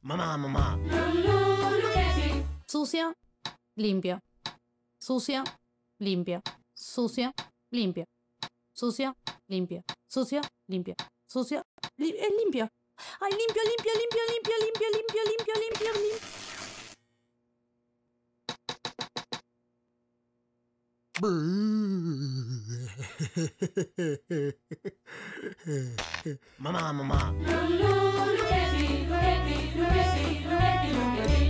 Mamá, mamá. Sucia, limpia. Sucia, limpia. Sucia, limpia. Sucia, limpia. Sucia, limpia. Sucia, es limpia. Ay, limpia, limpia, limpia, limpia, limpia, limpia, limpia, limpia, limpia. Mamá, mamá.